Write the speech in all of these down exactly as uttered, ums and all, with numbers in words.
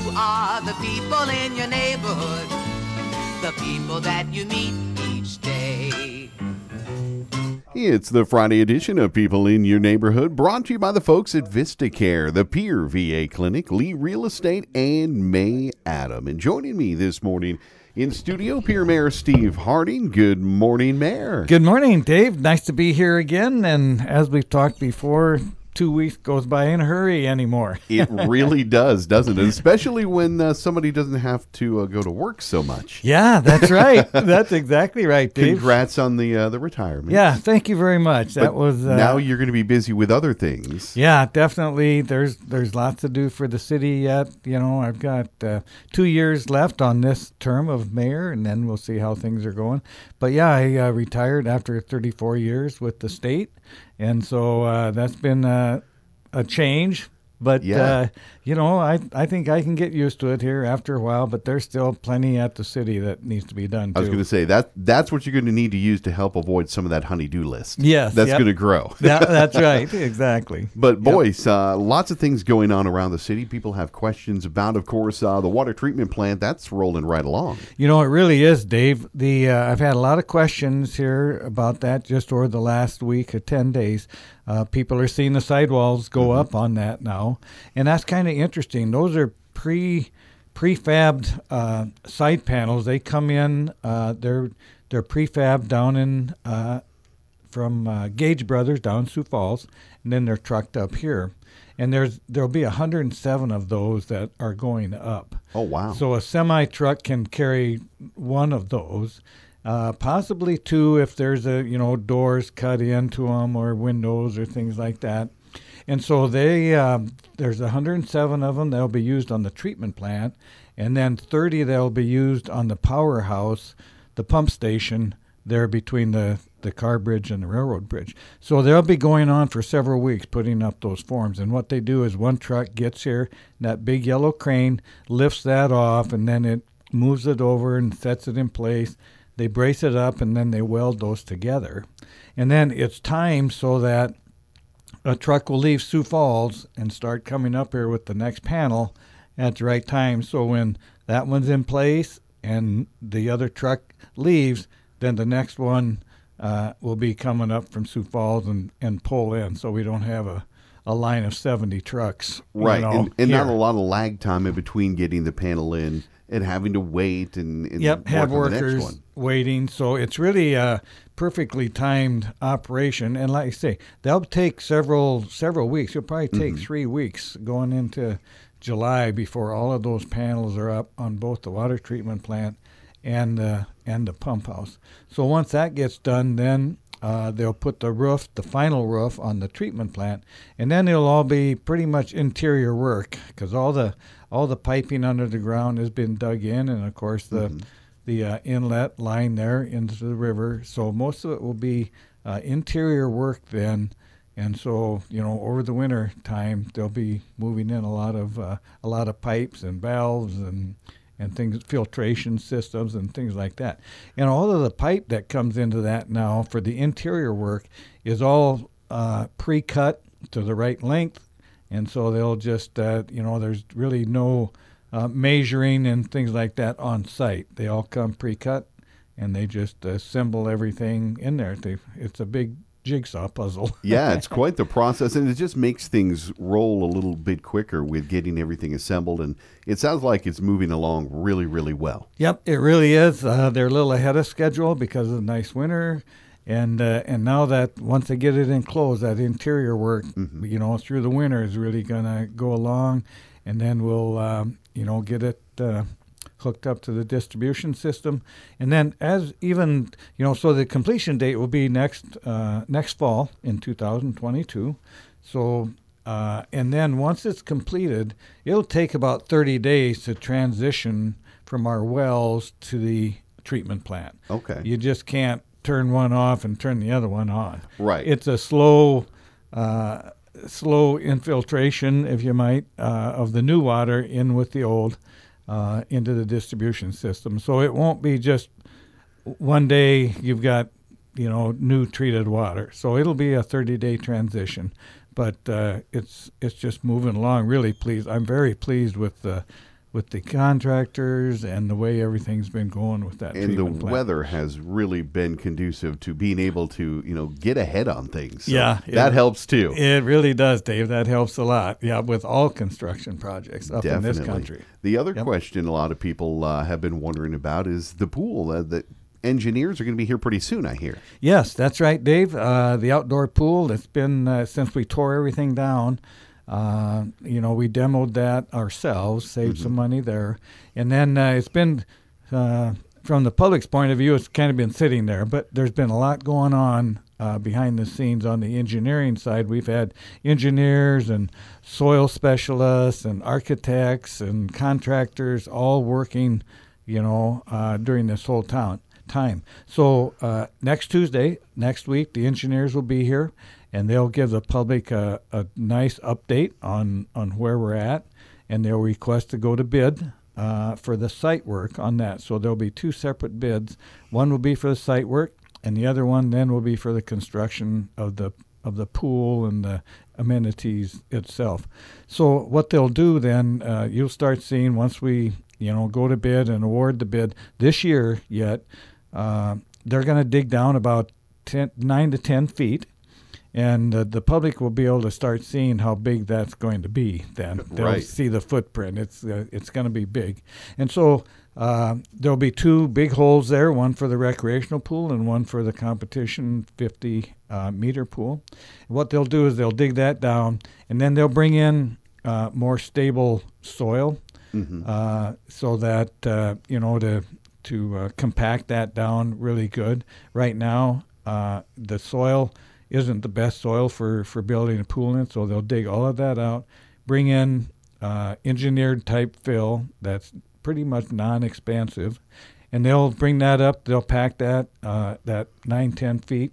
are the people in your neighborhood, the people that you meet each day. It's the Friday edition of People in Your Neighborhood, brought to you by the folks at VistaCare, the Peer V A Clinic, Lee Real Estate, and May Adam. And joining me this morning in studio, Peer Mayor Steve Harding. Good morning, Mayor. Good morning, Dave. Nice to be here again. And as we've talked before, two weeks goes by in a hurry anymore. It really does, doesn't it? Especially when uh, somebody doesn't have to uh, go to work so much. Yeah, that's right. That's exactly right, Dave. Congrats on the uh, the retirement. Yeah, thank you very much. That but was uh, now you're going to be busy with other things. Yeah, definitely. There's there's lots to do for the city yet. You know, I've got uh, two years left on this term of mayor, and then we'll see how things are going. But yeah, I uh, retired after thirty-four years with the state. And so uh, that's been uh, a change. But, yeah. uh, you know, I I think I can get used to it here after a while, but there's still plenty at the city that needs to be done, too. I was going to say, that that's what you're going to need to use to help avoid some of that honey-do list. Yes. That's yep. going to grow. that, that's right. Exactly. But, boys, yep. uh, lots of things going on around the city. People have questions about, of course, uh, the water treatment plant. That's rolling right along. You know, it really is, Dave. The uh, I've had a lot of questions here about that just over the last week or ten days. Uh, people are seeing the sidewalls go mm-hmm. up on that now, and that's kind of interesting. Those are pre prefabbed uh, side panels. They come in. Uh, they're they're prefabbed down in uh, from uh, Gage Brothers down Sioux Falls, and then they're trucked up here. And there's there'll be one hundred seven of those that are going up. Oh wow! So a semi truck can carry one of those. Uh, possibly two if there's a you know doors cut into them or windows or things like that. And so they um, there's one hundred seven of them that'll be used on the treatment plant, and then thirty that'll be used on the powerhouse, the pump station there between the, the car bridge and the railroad bridge. So they'll be going on for several weeks putting up those forms. And what they do is one truck gets here, that big yellow crane lifts that off, and then it moves it over and sets it in place. They brace it up, and then they weld those together. And then it's timed so that a truck will leave Sioux Falls and start coming up here with the next panel at the right time. So when that one's in place and the other truck leaves, then the next one uh, will be coming up from Sioux Falls and, and pull in, so we don't have a, a line of seventy trucks. Right, you know, and, and here. not a lot of lag time in between getting the panel in and having to wait and, and yep, work have on the next workers one. waiting. So it's really a perfectly timed operation. And like I say, they'll take several several weeks. It'll probably take mm-hmm. three weeks going into July before all of those panels are up on both the water treatment plant and uh, and the pump house. So once that gets done, then uh, they'll put the roof, the final roof, on the treatment plant, and then it'll all be pretty much interior work because all the all the piping under the ground has been dug in, and of course the mm-hmm. the uh, inlet line there into the river. So most of it will be uh, interior work then. And so, you know, over the winter time, they'll be moving in a lot of uh, a lot of pipes and valves and and things, filtration systems and things like that. And all of the pipe that comes into that now for the interior work is all uh, pre-cut to the right length. And so they'll just, uh, you know, there's really no uh, measuring and things like that on site. They all come pre-cut, and they just assemble everything in there. They, it's a big jigsaw puzzle. Yeah, it's quite the process, and it just makes things roll a little bit quicker with getting everything assembled, and it sounds like it's moving along really, really well. Yep, it really is. Uh, they're a little ahead of schedule because of the nice winter, and uh, and now that once they get it enclosed, that interior work, mm-hmm. you know, through the winter is really going to go along, and then we'll, um, you know, get it uh, hooked up to the distribution system. And then as even, you know, so the completion date will be next uh, next fall in two thousand twenty-two. So, uh, and then once it's completed, it'll take about thirty days to transition from our wells to the treatment plant. Okay. You just can't turn one off and turn the other one on. Right. It's a slow, uh, slow infiltration, if you might, uh, of the new water in with the old. Uh, into the distribution system. So it won't be just one day you've got, you know, new treated water. So it'll be a thirty-day transition. But uh, it's it's just moving along. Really pleased. I'm very pleased with the with the contractors and the way everything's been going with that And the treatment plant. weather has really been conducive to being able to, you know, get ahead on things. So Yeah, that it- helps too. It really does, Dave. That helps a lot. Yeah, with all construction projects up in this country. The other Yep. question a lot of people uh, have been wondering about is the pool. Uh, the engineers are going to be here pretty soon, I hear. Yes, that's right, Dave. Uh, the outdoor pool, it's been uh, since we tore everything down. Uh, you know, we demoed that ourselves, saved Mm-hmm. some money there. And then uh, it's been, uh, from the public's point of view, it's kind of been sitting there. But there's been a lot going on uh, behind the scenes on the engineering side. We've had engineers and soil specialists and architects and contractors all working, you know, uh, during this whole town. time. So uh, next Tuesday, next week, the engineers will be here, and they'll give the public a, a nice update on, on where we're at, and they'll request to go to bid uh, for the site work on that. So there'll be two separate bids. One will be for the site work, and the other one then will be for the construction of the of the pool and the amenities itself. So what they'll do then, uh, you'll start seeing once we, you know, go to bid and award the bid this year yet, uh, they're going to dig down about ten, nine to ten feet, and uh, the public will be able to start seeing how big that's going to be then. They'll Right. see the footprint. It's uh, it's going to be big. And so uh, there'll be two big holes there, one for the recreational pool and one for the competition fifty uh, meter pool. What they'll do is they'll dig that down, and then they'll bring in uh, more stable soil Mm-hmm. uh, so that, uh, you know, to to uh, compact that down really good. Right now, uh, the soil isn't the best soil for, for building a pool in, so they'll dig all of that out, bring in uh, engineered type fill that's pretty much non-expansive, and they'll bring that up. They'll pack that uh, that nine ten feet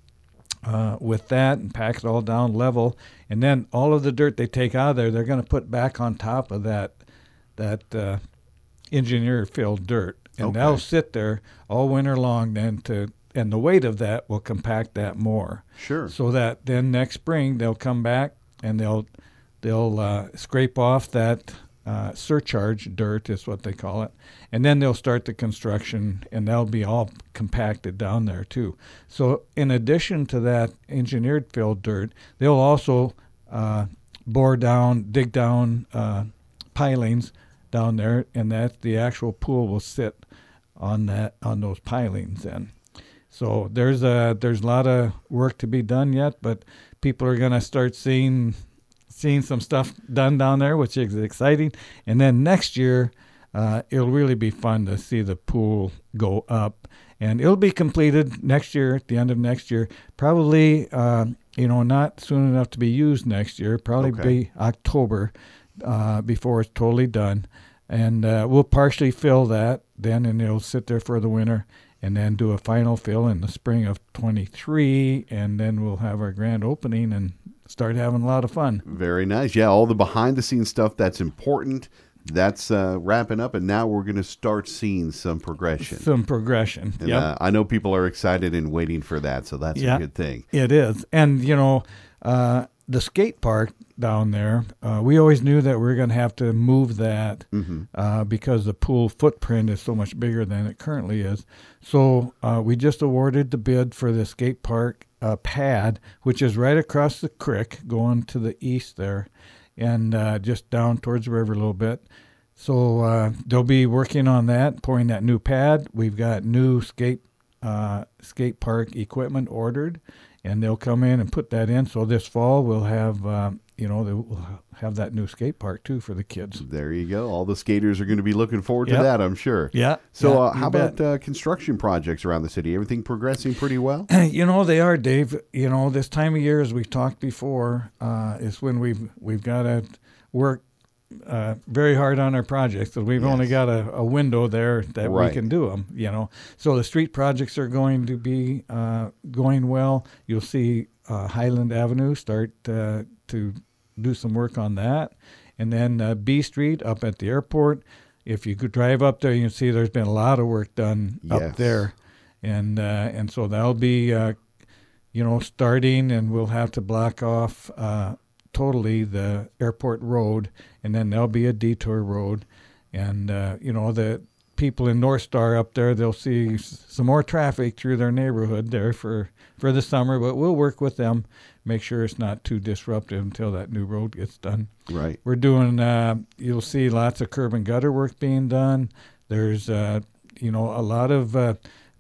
uh, with that and pack it all down level, and then all of the dirt they take out of there, they're going to put back on top of that that uh, engineer filled dirt, and Okay. that'll sit there all winter long. Then to and the weight of that will compact that more, Sure. so that then next spring they'll come back and they'll they'll uh, scrape off that uh, surcharge dirt is what they call it, and then they'll start the construction, and that'll be all compacted down there too. So in addition to that engineered filled dirt, they'll also uh, bore down, dig down uh, pilings down there, and that the actual pool will sit on that on those pilings then. So there's a there's a lot of work to be done yet, but people are going to start seeing seeing some stuff done down there, which is exciting. And then next year, uh, it'll really be fun to see the pool go up, and it'll be completed next year at the end of next year. Probably, uh, you know, not soon enough to be used next year. Probably Okay. be October uh, before it's totally done. And uh, we'll partially fill that then, and it'll sit there for the winter, and then do a final fill in the spring of twenty-three, and then we'll have our grand opening and start having a lot of fun. Very nice. Yeah, all the behind the scenes stuff that's important. That's uh, wrapping up, and now we're going to start seeing some progression. Some progression. And, Yep. uh, I know people are excited and waiting for that, so that's Yeah. a good thing. It is. And, you know, uh, the skate park down there, uh, we always knew that we were going to have to move that Mm-hmm. uh, because the pool footprint is so much bigger than it currently is. So uh, we just awarded the bid for the skate park uh, pad, which is right across the creek going to the east there, and uh, just down towards the river a little bit. So uh, they'll be working on that, pouring that new pad. We've got new skate uh, skate park equipment ordered, and they'll come in and put that in. So this fall we'll have, uh, you know, they'll have that new skate park too for the kids. There you go. All the skaters are going to be looking forward to Yep. that, I'm sure. Yeah. So yeah, uh, you how bet. about uh, construction projects around the city? Everything progressing pretty well? You know, they are, Dave. You know, this time of year, as we've talked before, uh, is when we've we've got to work uh, very hard on our projects. So we've Yes. only got a, a window there that Right. we can do them. You know, so the street projects are going to be uh, going well. You'll see uh, Highland Avenue start uh, to do some work on that, and then uh, B Street up at the airport. If you could drive up there, you can see there's been a lot of work done Yes. up there. And uh, and so that'll be, uh, you know, starting, and we'll have to block off uh, totally the airport road, and then there'll be a detour road. and uh, you know the people in North Star up there, they'll see s- some more traffic through their neighborhood there for, for the summer, but we'll work with them, make sure it's not too disruptive until that new road gets done. Right. We're doing, uh, you'll see lots of curb and gutter work being done. There's, uh, you know, a lot of, uh,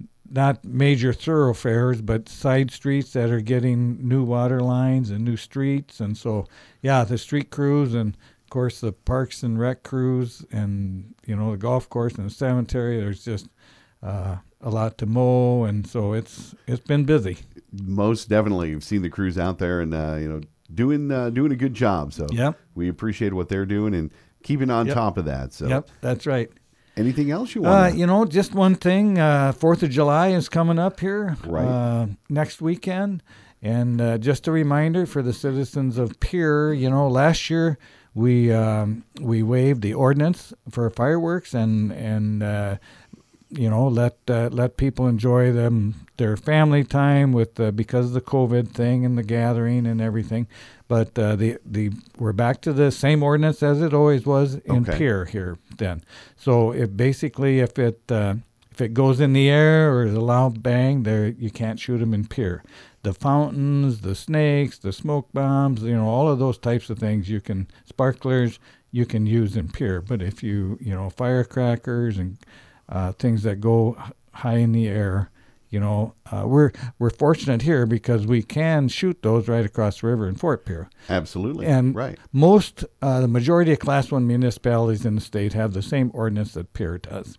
not major thoroughfares, but side streets that are getting new water lines and new streets. And so, yeah, the street crews and, of course, the parks and rec crews and, you know, the golf course and the cemetery, there's just uh, a lot to mow. And so it's it's been busy. Most definitely. You've seen the crews out there and, uh, you know, doing uh, doing a good job. So Yep. we appreciate what they're doing and keeping on Yep. top of that. So Yep, that's right. anything else you Uh, want? you know, just one thing. Uh, Fourth of July is coming up here Right. uh, next weekend, and uh, just a reminder for the citizens of Pierre. You know, last year we um, we waived the ordinance for fireworks, and and uh, you know let uh, let people enjoy them their family time with uh, because of the COVID thing and the gathering and everything. But uh, the the we're back to the same ordinance as it always was in Okay. Pierre here then. So if basically if it uh, if it goes in the air or is a loud bang, there you can't shoot them in Pierre. The fountains, the snakes, the smoke bombs, you know, all of those types of things you can sparklers you can use in Pierre. But if you you know firecrackers and uh, things that go h- high in the air. You know, uh, we're we're fortunate here because we can shoot those right across the river in Fort Pierre. Absolutely. And right. most, uh, the majority of Class One municipalities in the state have the same ordinance that Pierre does,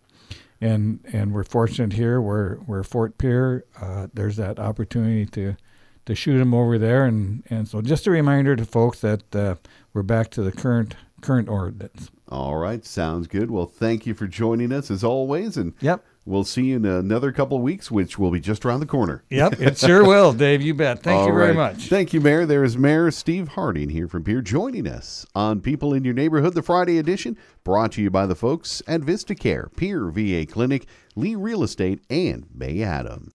and and we're fortunate here where where Fort Pierre, uh, there's that opportunity to to shoot them over there, and and so just a reminder to folks that uh, we're back to the current current ordinance. All right. Sounds good. Well, thank you for joining us as always. And Yep. we'll see you in another couple of weeks, which will be just around the corner. Yep, it sure will, Dave. You bet. Thank All you very right. much. Thank you, Mayor. There is Mayor Steve Harding here from Pierre joining us on People in Your Neighborhood, the Friday edition, brought to you by the folks at VistaCare, Pierre V A Clinic, Lee Real Estate, and May Adams.